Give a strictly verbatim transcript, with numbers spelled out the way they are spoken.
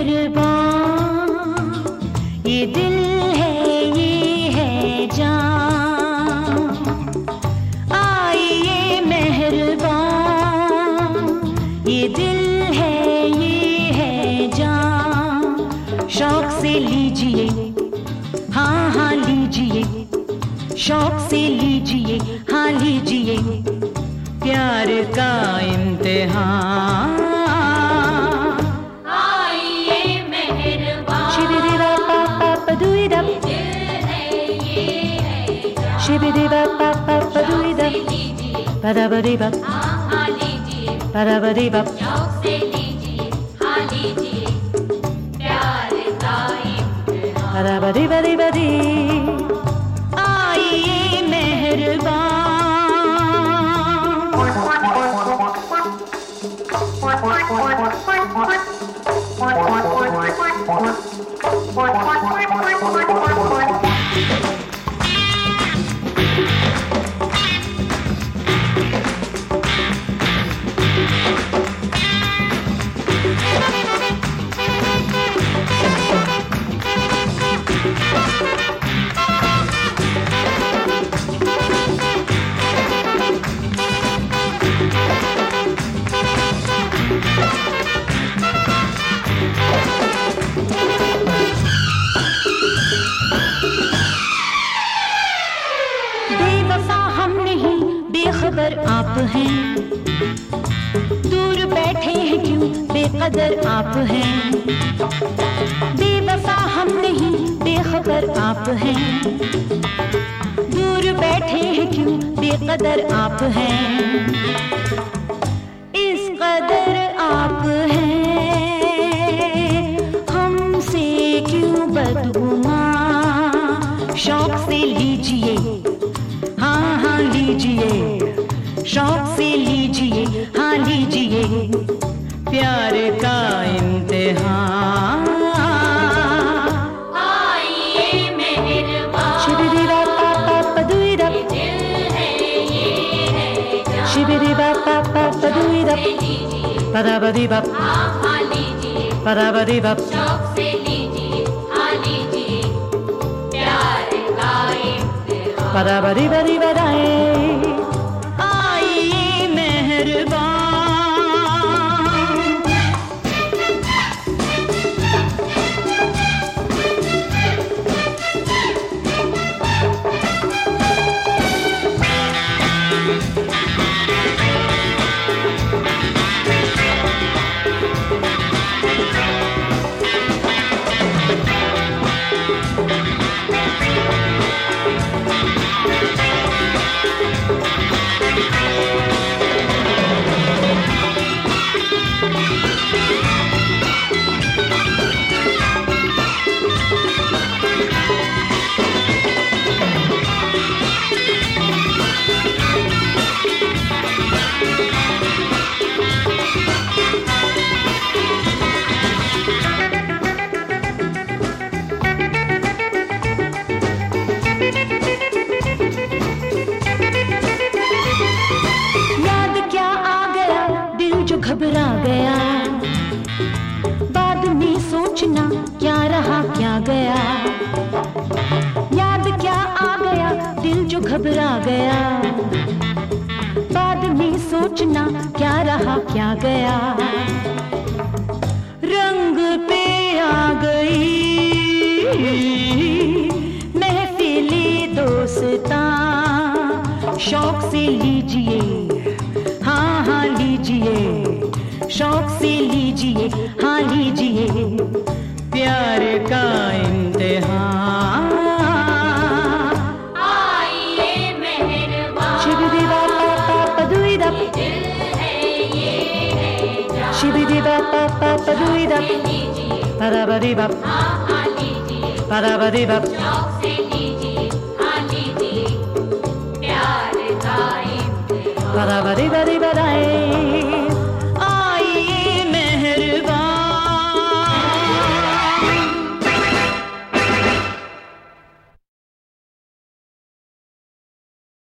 मेहरबान, ये दिल है ये है जान। आइए मेहरबान, ये दिल है ये है जान। शौक से लीजिए, हाँ हाँ लीजिए, शौक से लीजिए, हाँ लीजिए प्यार का इम्तिहान। आइए मेहरबान, शिबिदिबा पापा पदुइदा, शिबिदिबा पापा पदुइदा, पदाबदिबा, हाँ लीजिए, पदाबदिबा, शौक से लीजिए, हाँ लीजिए प्यार का इम्तिहान। पदाबदिबदिबदी। आइए मेहरबान। बेवफा हम नहीं, बेखबर आप हैं। दूर बैठे हैं क्यों, बेकदर आप हैं। बेवफा हम नहीं, बेखबर आप हैं। दूर बैठे हैं क्यों, बेकदर आप हैं। इस कदर आप हैं, हमसे क्यों बदगुमान। शौक से लीजिए, हाँ हाँ लीजिए, शौक से लीजिए, हाँ लीजिए प्यार का इम्तिहान। आइए मेहरबान, शिबिदिबा पापा पदुइदा, दिल है ये है जान। शिबिदिबा पापा पदुइदा, लीजिए, पदाबदिबा, हाँ हाँ लीजिए, पदाबदिबा, शौक से लीजिए, हाँ लीजिए प्यार का इम्तिहान। पदाबदिबदिबदाए। आइए मेहरबान। याद क्या आ गया, दिल जो घबरा गया। बाद में सोचना क्या रहा क्या गया। याद क्या आ गया, दिल जो घबरा गया। बाद में सोचना क्या रहा क्या गया। रंग पे आ गई महफिले दोस्तां। शौक से लीजिए, हाँ हाँ लीजिए, शौक से लीजिए, हाँ लीजिए प्यार का इम्तिहान। आइए मेहरबान, शिबिदिबा पापा पदुइदा, दिल है ये है जान। शिबिदिबा पापा पदुइदा, लीजिए, पदाबदिबा, हाँ हाँ लीजिए, पदाबदिबा, शौक से लीजिए, हाँ लीजिए प्यार का इम्तिहान। पदाबदिबदिबदाए।